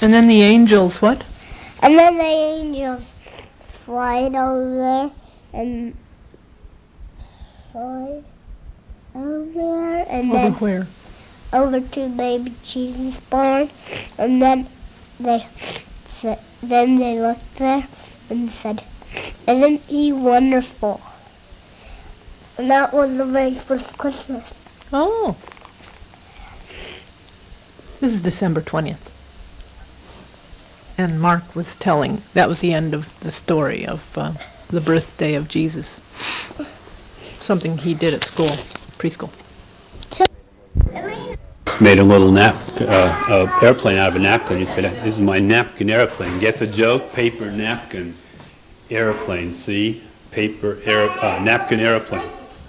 And then the angels, what? And then the angels flied over there and fly over there and Over then where? over to baby Jesus' barn, and then they looked there and said, "Isn't he wonderful?" And that was the very first Christmas. Oh. This is December 20th. And Mark was telling, that was the end of the story of the birthday of Jesus. Something he did at school, preschool. Made a little airplane out of a napkin. He said, "This is my napkin airplane. Get the joke? Paper napkin airplane. See? Paper napkin airplane."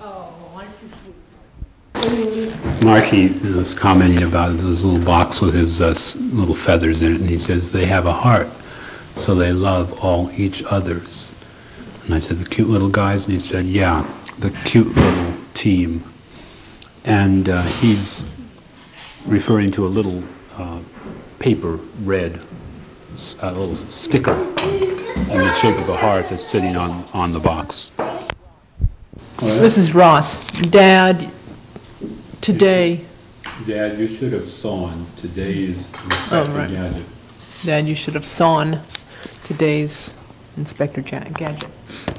Marky was commenting about this little box with his little feathers in it, and he says, "They have a heart, so they love all each others." And I said, "The cute little guys?" And he said, "Yeah, the cute little team." And he's referring to a little paper red a little sticker in the shape of a heart that's sitting on the box. This is Ross. Dad, today... Dad, you should have sawn today's Inspector Gadget. Dad, you should have sawn today's Inspector Gadget.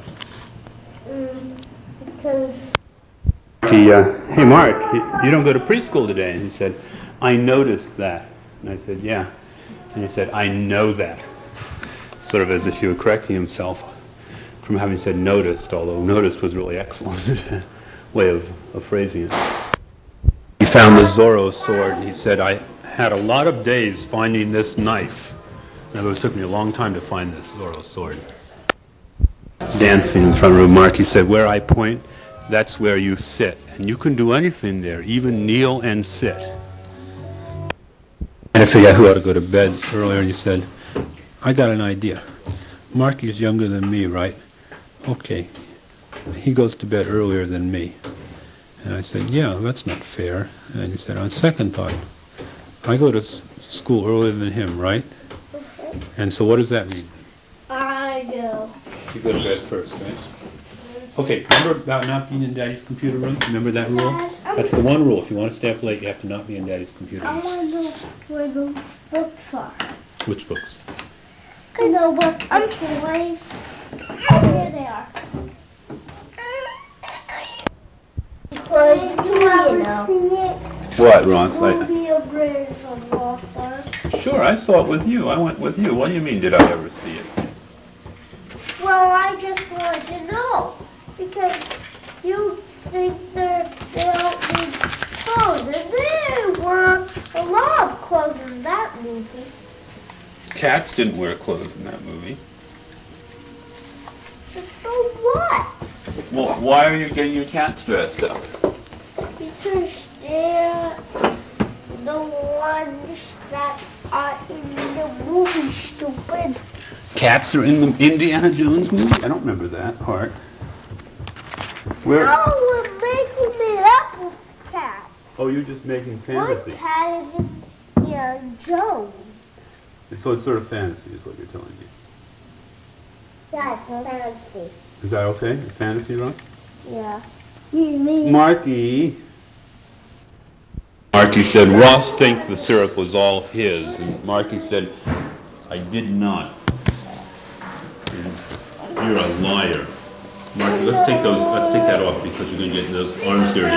Because... Hey Mark, you don't go to preschool today. And he said, "I noticed that." And I said, "Yeah." And he said, "I know that." Sort of as if he were correcting himself from having said noticed, although noticed was really excellent way of phrasing it. He found the Zorro sword, and he said, "I had a lot of days finding this knife." In other words, it took me a long time to find this Zorro sword. Dancing in front of Mark, he said, "Where I point, that's where you sit. And you can do anything there, even kneel and sit." And I figured out who ought to go to bed earlier, and he said, "I got an idea. Marky's younger than me, right? Okay. He goes to bed earlier than me." And I said, "Yeah, that's not fair." And he said, "On second thought, I go to school earlier than him, right? And so what does that mean?" I go. You go to bed first, right? Okay, remember about not being in Daddy's computer room? Remember that rule? That's the one rule. If you want to stay up late, you have to not be in Daddy's computer I room. want to know where the books are. Which books? I know what toys. Here they are. What, Ross? Movie of Raiders of the Lost Ark. Sure, I saw it with you. I went with you. What do you mean, did I ever see it? Well, I just wanted to know. Because you think they don't need clothes. And there were a lot of clothes in that movie. Cats didn't wear clothes in that movie. So what? Well, why are you getting your cats dressed up? Because they're the ones that are in the movie, stupid. Cats are in the Indiana Jones movie? I don't remember that part. Where? No, we're making it up with cats. Oh, you're just making One fantasy. cat is Jones. So it's sort of fantasy is what you're telling me. That's fantasy. Is that okay? Fantasy, Ross? Yeah. Me. Marky. Marky said, "Ross thinks the syrup was all his." And Marky said, "I did not." You're a liar. Marky, let's take that off because you're going to get those arms dirty.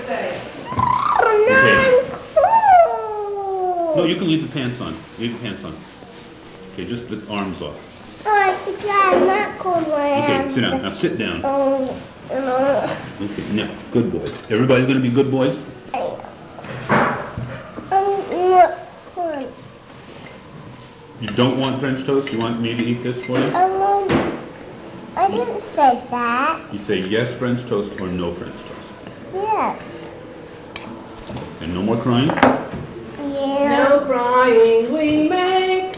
Okay. No, you can leave the pants on. Leave the pants on. Okay, just the arms off. I'm not cold my Okay, hands. sit down. Now sit down. Oh, Okay, now, good boys. Everybody's going to be good boys? You don't want French toast? You want me to eat this for you? I didn't say that. You say yes French toast or no French toast. Yes. And no more crying? Yeah. No crying we make.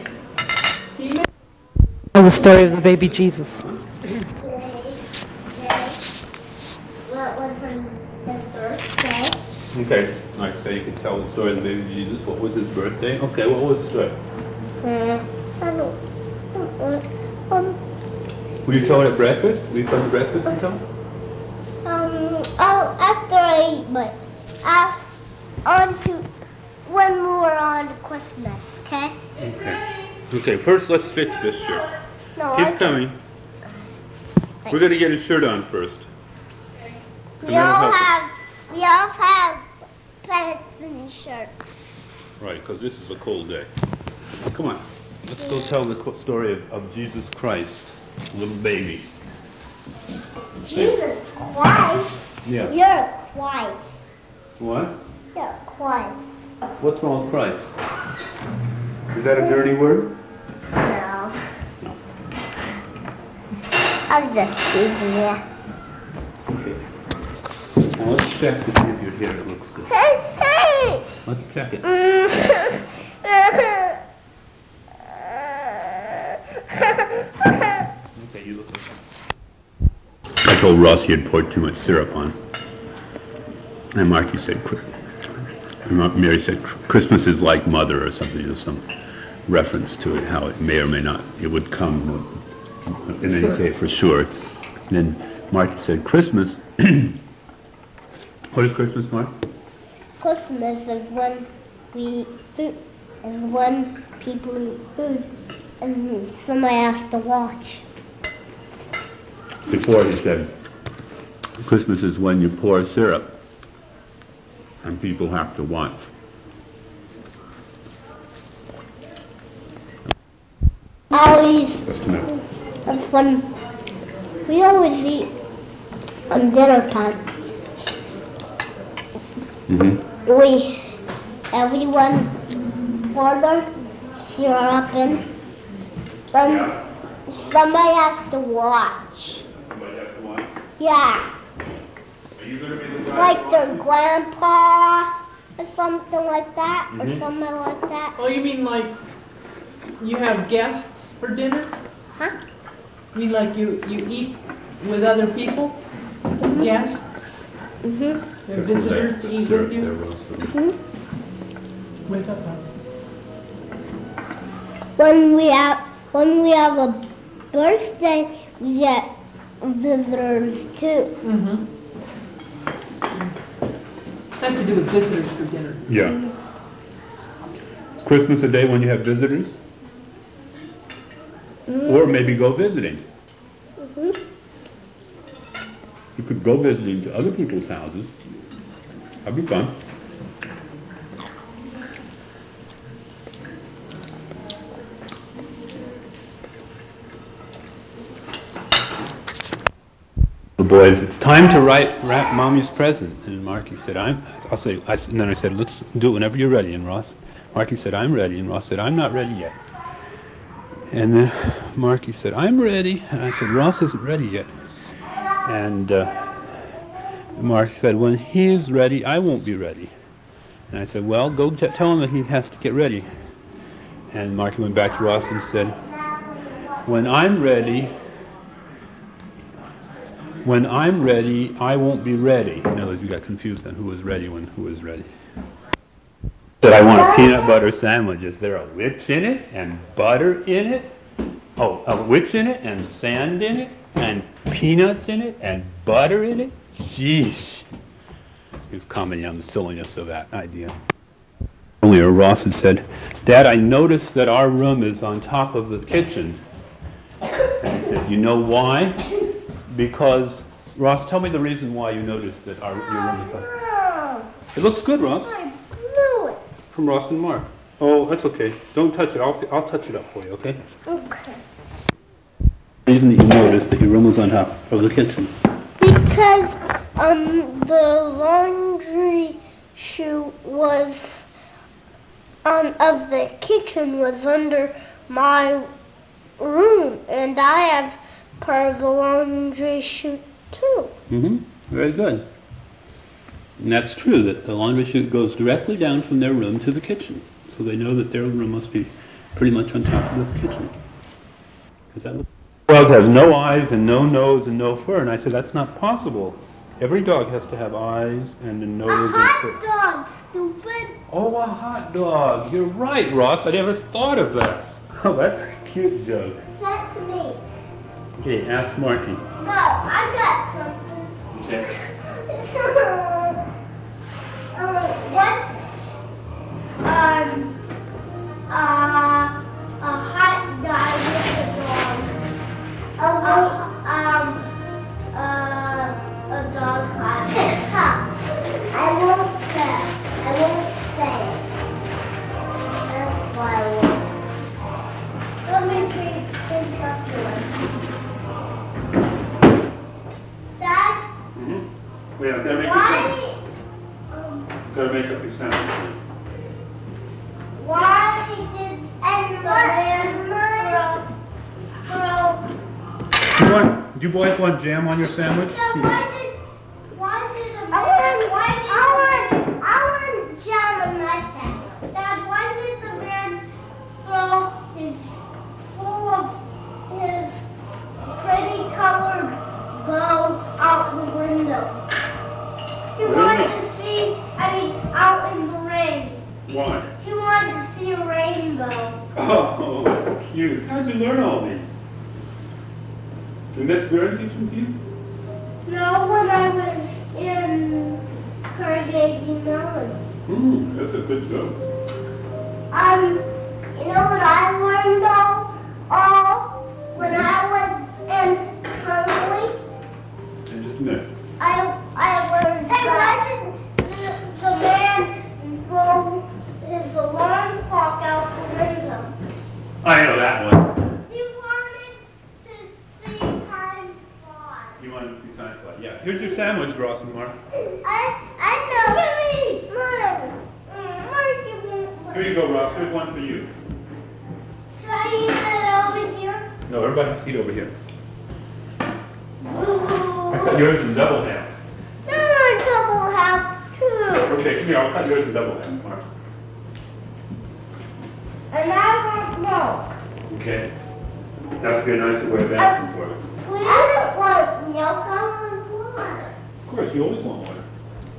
The story of the baby Jesus. What was his birthday? Okay. All right, so you can tell the story of the baby Jesus. What was his birthday? Okay, what was the story? I don't want. Will you tell it at breakfast? Will you come to breakfast and tell? After I eat, but on to when we're on Christmas, okay? Okay. Okay, first let's fix this shirt. No, He's coming. We're going to get his shirt on first. We all have pants and shirts. Right, because this is a cold day. Come on. Let's go tell the story of Jesus Christ, little baby. Jesus Christ. Yeah. You're Christ. What? You're Christ. What's wrong with Christ? Is that a dirty word? No. I'm just teasing you. Okay. Now let's check to see if your hair looks good. Hey! Let's check it. Okay, you look okay. I told Ross he had poured too much syrup on. And Marky said, Mary said, Christmas is like mother or something, you know, some reference to it, how it may or may not, it would come, and then you say for sure. And then Marky said, Christmas, what is Christmas, Mark? Christmas is when we eat food, and when people eat food, and somebody has to watch. Before he said, Christmas is when you pour syrup and people have to watch. Always, Just a minute. that's when we always eat on dinner time. Everyone order syrup in, and somebody has to watch. Somebody has to watch? Yeah. Are you going to be the guy? Like their grandpa or something like that, or something like that. Oh, you mean like you have guests for dinner? Huh? You mean like you eat with other people? Guests? Mhm. They're visitors to eat with you? Wake up, Ross. When we have a birthday, we get visitors too. Mm-hmm. Has to do with visitors for dinner. Yeah. Is Christmas a day when you have visitors? Or maybe go visiting. You could go visiting to other people's houses. That'd be fun. Boys, it's time to wrap Mommy's present. And Marky said, and then I said, let's do it whenever you're ready. And Marky said, I'm ready. And Ross said, I'm not ready yet. And then Marky said, I'm ready. And I said, Ross isn't ready yet. And Marky said, when he is ready, I won't be ready. And I said, well, go tell him that he has to get ready. And Marky went back to Ross and said, when I'm ready, I won't be ready. In other words, you got confused on who was ready when who was ready. Said, I want a peanut butter sandwich. Is there a witch in it and butter in it? Oh, a witch in it and sand in it and peanuts in it and butter in it? Sheesh. He was commenting on the silliness of that idea. Earlier, Ross had said, Dad, I noticed that our room is on top of the kitchen. And I said, you know why? Because, Ross, tell me the reason why you noticed that your room is on. It looks good, Ross. I blew it. From Ross and Mark. Oh, that's okay. Don't touch it. I'll touch it up for you, okay? Okay. The reason that you noticed that your room was on top of the kitchen. Because the laundry chute was of the kitchen was under my room, and I have part of the laundry chute too. Very good. And that's true, that the laundry chute goes directly down from their room to the kitchen. So they know that their room must be pretty much on top of the kitchen. Is that what? Dog has no eyes and no nose and no fur. And I said, that's not possible. Every dog has to have eyes and a nose and fur. Dog, stupid. Oh, a hot dog. You're right, Ross. I never thought of that. Oh, that's a cute joke. Sent to me. Okay, ask Marky. No, I got something. Okay. What's a hot guy with a dog? A dog hot. I won't say. I won't say it. That's why I won't. Let me think up to it. Dad? Wait, I've got to make Why? Got to make up your sandwich. Why did the man throw? Do you boys want jam on your sandwich? Why did the man? I want jam on my sandwich. Dad, why did the man throw his full of his pretty colored bow out the window? He wanted to see. Out in the rain. Why? He wanted to see a rainbow. Oh, that's cute. How'd you learn all these? Did Miss Bird teach them to you? No, when I was in Carnegie Mellon. That's a good joke. You know what I learned all when I was in Hungary? In just a minute. I learned. Hey, why did the man throw his alarm clock out the window? I know that one. He wanted to see time fly. You wanted to see time fly. Yeah. Here's your sandwich, Ross and Mark. I know. Here you go, Ross. Here's one for you. Should I eat it over here? No, everybody has to eat over here. I cut yours in double half. No, double half too. Okay, come here. I'll cut yours in double half, Mark. And I want milk. Okay. That would be a nicer way of asking for it. I don't want milk. I want water. Of course, you always want water.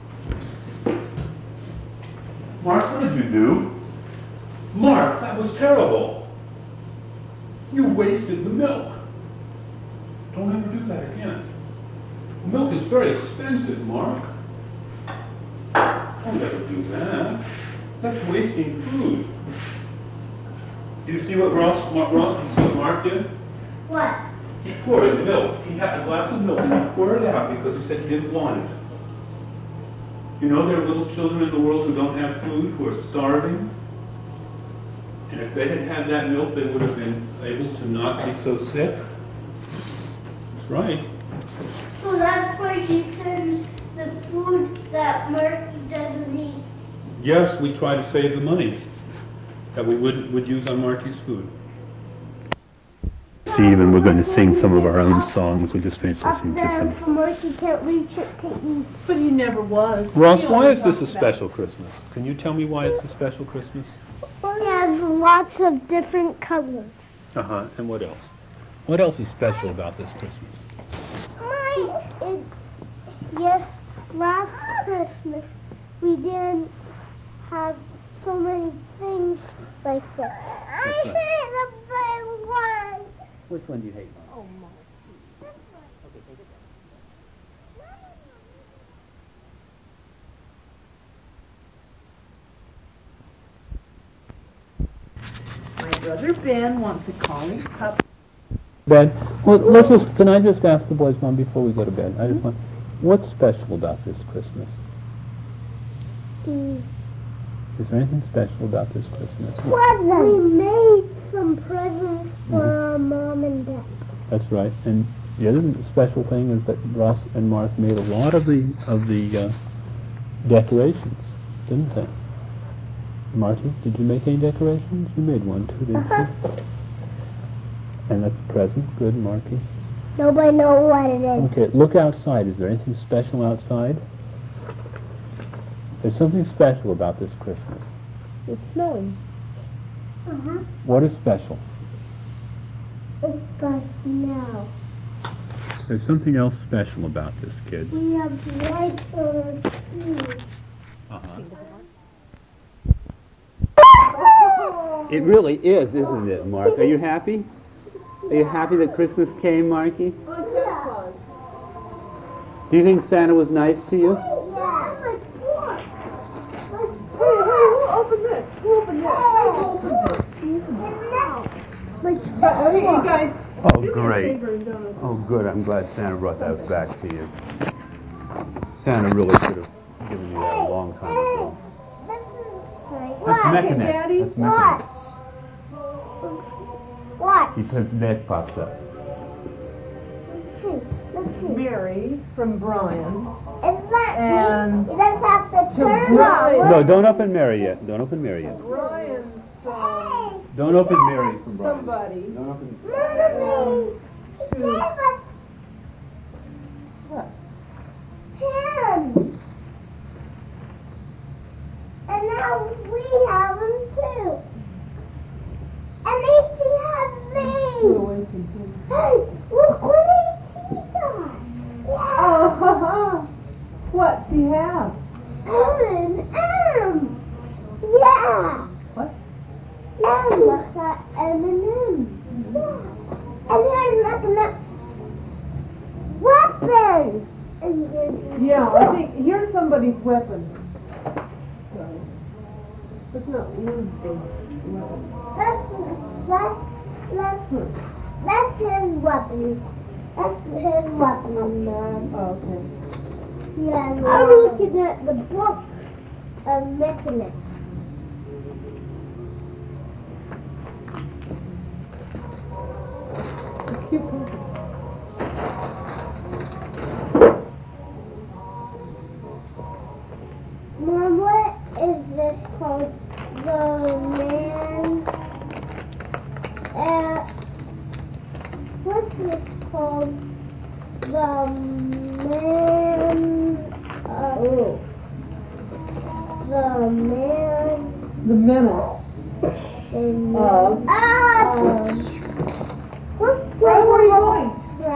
Mark, what did you do? Mark, that was terrible. You wasted the milk. Don't ever do that again. Milk is very expensive, Mark. Don't ever do that. That's wasting food. Do you see what Mark did? What? He poured the milk. He had a glass of milk and he poured it out because he said he didn't want it. You know there are little children in the world who don't have food, who are starving. And if they had had that milk, they would have been able to not be so sick. That's right. So that's where you send the food that Murphy doesn't eat. Yes, we try to save the money that we would use on Marty's food. Steve, and we're going to sing some of our own songs. We just finished listening to some. So Murphy can't reach it to eat. But he never was. Ross, He why always is this a talked about special Christmas? Can you tell me why it's a special Christmas? It has lots of different colors. Uh-huh. And what else? What else is special about this Christmas? Last Christmas we didn't have so many things like this. I hate the big one. Which one do you hate, Mom? Oh, my. Okay, take it My brother Ben wants a Collie pup. Bed. Well, can I just ask the boys one before we go to bed? I just want, what's special about this Christmas? Is there anything special about this Christmas? Presents. We made some presents for our mom and dad. That's right. And the other special thing is that Ross and Mark made a lot of the decorations, didn't they? Marty, did you make any decorations? You made one too, didn't you? And that's a present. Good, Marky. Nobody knows what it is. Okay, look outside. Is there anything special outside? There's something special about this Christmas. It's snowing. What is special? But now There's something else special about this, kids. we have lights on our tree. Uh-huh. It really is, isn't it, Mark? Are you happy? Are you happy that Christmas came, Marky? Do you think Santa was nice to you? Open this. You guys. Oh, great. Oh, good. I'm glad Santa brought those back to you. Santa really should have given you that a long time ago. That's Mechaneck. Daddy? That's Mechaneck. What? His neck pops up. Let's see. Mary from Brian. Is that And me? You don't have to turn Brian. on. No, don't open Mary yet. Don't open Mary yet. Brian from Don't open Mary from Brian. somebody. Don't open. Mommy, he gave us What? him. And now we have him too. And E.T. has me. Hey, look what E.T. got. Yeah. Oh, what's he have? M&M. Yeah. What? Now look at M&M. Yeah. And here's another weapon. And here's Yeah, I think here's somebody's weapon. Sorry. It's not Wednesday. That's his weapon. That's his weapon, Mom. Oh, okay. Yeah, I'm looking at the book of Mechaneck. Cute person. Mom, what is this called? The man. What's this called? The man. The man. The menace. Where Where are you going?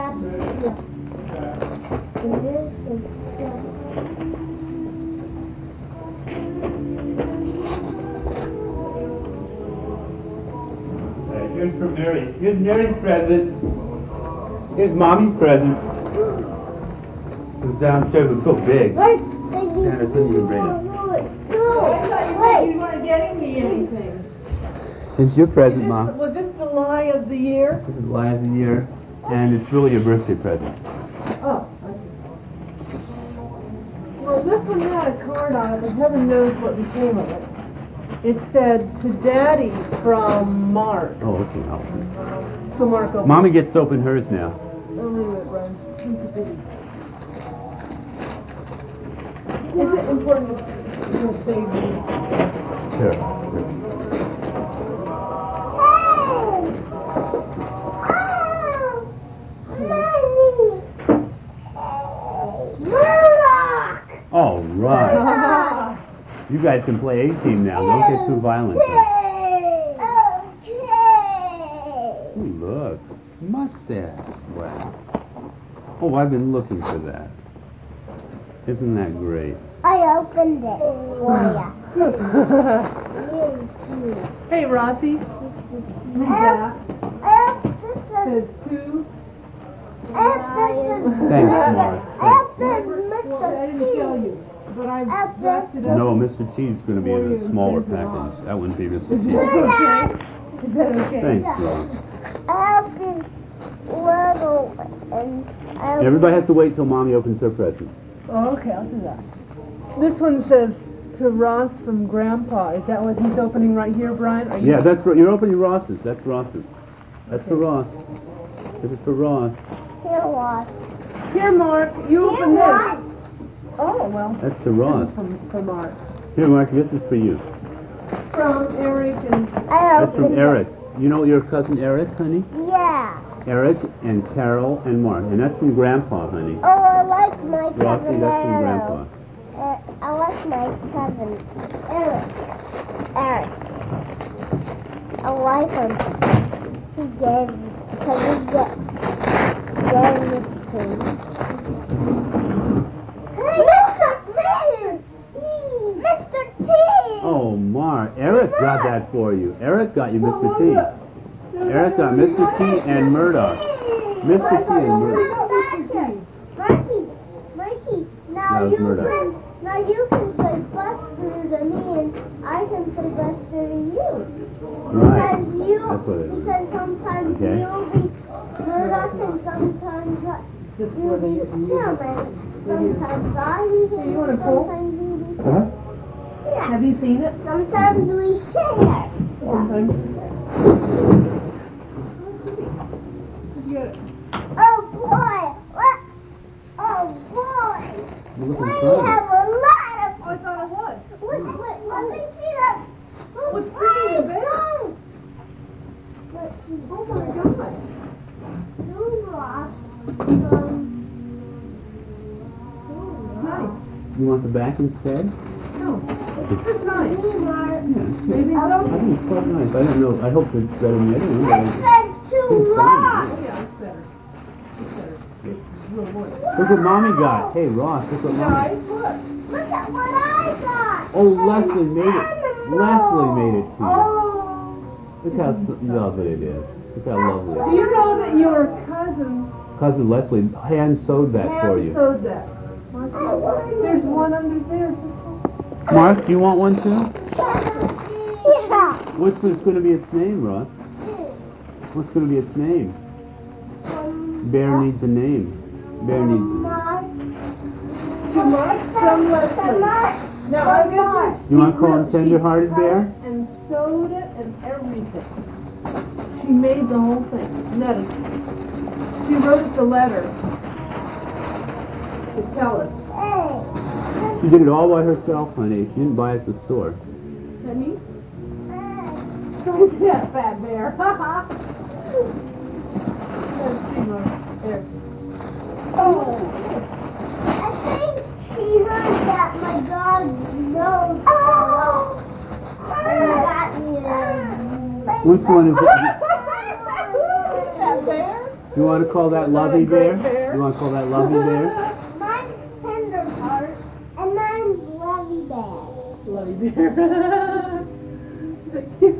Here's for Mary. Here's Mary's present. Here's Mommy's present. It was downstairs. It was so big. Right. Santa couldn't even bring it. I thought you said you weren't getting me anything. Here's your present, Mom. Was this the lie of the year? This is the last year, and it's really your birthday present. Oh, okay. Well, this one had a card on it, but heaven knows what became of it. It said, to Daddy from Mark. Oh, okay. So Mark opened. Mommy gets to open hers now. Don't leave it, Brian. Is it important to save me? Here. All right. You guys can play A-Team now. Don't get too violent. Ooh, look. Mustache wax. Oh, I've been looking for that. Isn't that great? I opened it for you. Hey, Rossi. Read that. Says to. Thanks, Mark. Thanks. I didn't tell you, but I wrapped it up. No, Mr. T's going to be in a smaller package. That wouldn't be Mr. T. Okay. Is that okay? Thanks, Ron. I have this little and Everybody has to wait till Mommy opens her present. Oh, okay, I'll do that. This one says to Ross from Grandpa. Is that what he's opening right here, Brian? Are you? Yeah, that's you're opening Ross's. That's Ross's. That's for Ross. This is for Ross. Here was. Here, Mark. You Here open was. this. Oh well. That's to This Ross. is from Mark. Here, Mark, this is for you. From Eric and. I That's from opened Eric. You know your cousin Eric, honey? it. Yeah. Eric and Carol and Mark. And that's from Grandpa, honey. Oh, I like my Rossi, cousin that's from Eric. Grandpa. I like my cousin Eric. I like him. He gave because he gave this to me. Hey, Mr. T! Mr. T! Oh, Mark. Eric got that for you. Eric got you Mr. T. Eric got Mr. T and Murdoch. Mr. T and Murdoch. Mikey, That was Murdoch. now you can say Buster to me and I can say Buster to you. Right. Because you, That's what it is. because sometimes Okay. you'll be Murdoch and sometimes you'll be him and sometimes I be him You wanna and pull? sometimes you be Huh? yeah. Have you seen it? Sometimes we share. Sometimes. Oh boy! What? Oh boy! Look We inside. have a lot of. I thought it was. Wait, let me see that. What's Why pretty is in the bag? gone? Let's see. Oh my God. Two Ross. Nice. You want the back instead? No. This is nice. Me, Mark. Yeah. Maybe I so. think it's quite nice. I don't know. I hope it's better than the other one. It But said two It's fine. Ross. Yeah, it's better. It's better. It's a little more. look what Mommy got. Hey, Ross, look what Mommy. Guys, look. Look at what I got. Oh, Leslie made it. Leslie made it to you. Oh. Look how lovely it is. Look how lovely it Do is. you know that your cousin Cousin Leslie hand sewed that for hand you. sewed that? There's one under there. Just Mark, do you want one too? Yeah. What's going to be its name, Ross? What's going to be its name? Bear needs a name. Bear needs a name. Mark. to Mark from Leslie. Now I'm gonna. You want to call him Tender-Hearted Bear? And sewed it and everything. She made the whole thing. Nettie. She wrote us a letter to tell us. Hey. She did it all by herself, honey. She didn't buy it at the store. That me? Don't see that fat bear. Let's see, Mark. There. I think she heard that my dog's nose fell off and got me Which one is it? That bear? You want to call that Lovey great Bear? bear? You want to call that Lovey Bear? Mine's Tenderheart and mine's Lovey Bear. Bloody bear. Cute.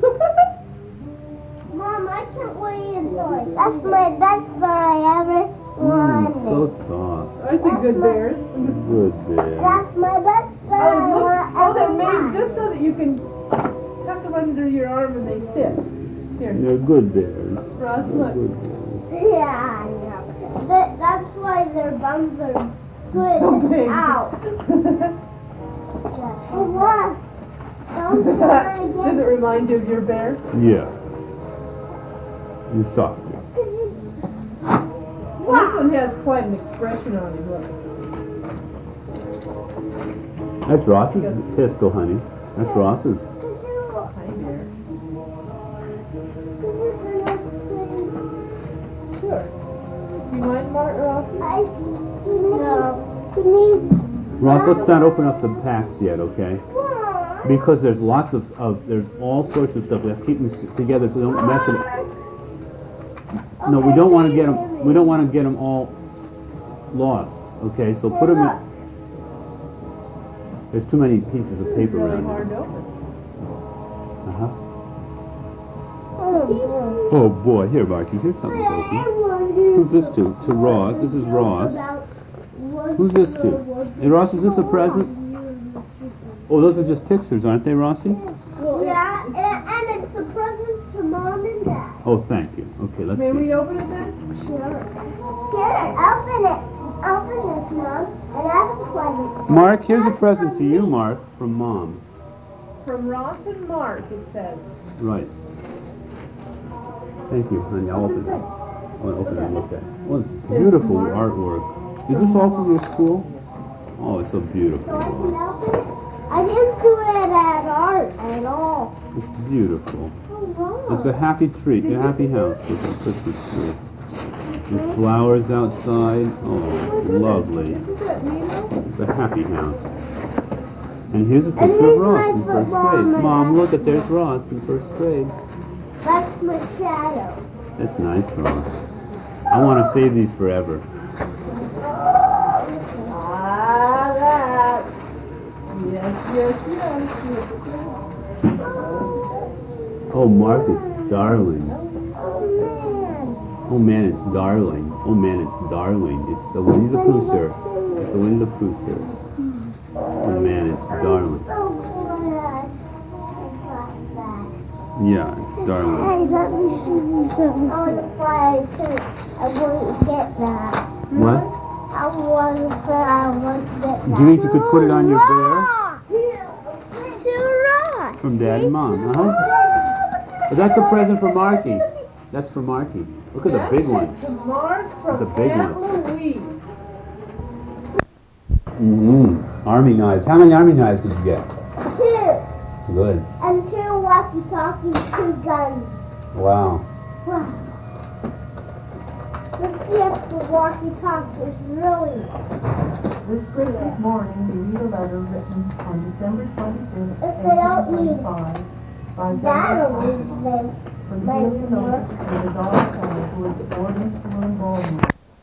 Mom, I can't wait until I That's my best bear I ever wanted. So soft. Aren't they good bears? Good bear. That's my best bear I Oh, look. want Oh, they're ever made had. just so that you can tuck them under your arm and they fit. Here, They're good bears. Ross, look. Good bears. Yeah, I know. That's why their bums are good So big. out. Oh, what? Don't you want to Does it remind you of your bear? Yeah. You're softer. This one has quite an expression on him. Look. That's Ross's pistol, honey. That's Ross's. Hi, bear. Sure. You mind, Mark Rossi? No. Ross, let's not open up the packs yet, okay? Because there's lots of there's all sorts of stuff. We have to keep them together so they don't mess it. No, we don't want to get them. We don't want to get them all lost. Okay, so put them in. There's too many pieces of paper Really around hard here. to open. Uh-huh. Oh boy, here, Marky, here's something to open. Who's this to? To Ross. This is Ross. Who's this to? Hey, Ross, is this a present? Oh, those are just pictures, aren't they, Rossi? Yeah, and it's a present to Mom and Dad. Oh, thank you. Okay, let's May see. we open it then? Sure. Here, open it. Open this, Mom, and I have a present. Mark, here's a present to you, Mark, from Mom. From Ross and Mark, it says. Right. Thank you, honey. I'll What's open it it. say? I'll open it and look at it. Oh, it's beautiful Mark. artwork. Is this all from your school? Oh, it's so So I beautiful. can open it? I didn't do it at art at all. It's beautiful. Oh, wow. It's a happy treat, a happy house with a Christmas tree. With flowers outside. Oh, lovely. Isn't that Nemo? It's a happy house. And here's a picture of Ross in first grade. Mom, look at there's Ross in first grade. That's my shadow. That's nice, Ross. I want to save these forever. Ah, that. Yes, yes, yes. Oh, Marcus, darling. Oh man, it's darling. Oh man, it's darling. It's a Winnie the Pooh, sir. It's a Winnie the Pooh, sir. Oh man, it's darling. Yeah, it's darling. Hey, let me see something. I want to fly too. I want to get that. What? I want to fly. I want to get that. Do you think you could put it on your bear? It's a rock. From Dad and Mom, uh-huh. But that's a present for Marky. That's for Marky. Look at the big one. To Mark from That's a big Aunt one. Louise. Army knives. How many army knives did you get? 2. Good. And 2 walkie-talkies, 2 guns. Wow. Wow. Let's see if the walkie-talkie is really. This Christmas morning, we read a letter written on December 25th, If they don't need 1825, by that'll Zachary leave them. from Zillion Oaks with a daughter who was at boarding school in Baltimore.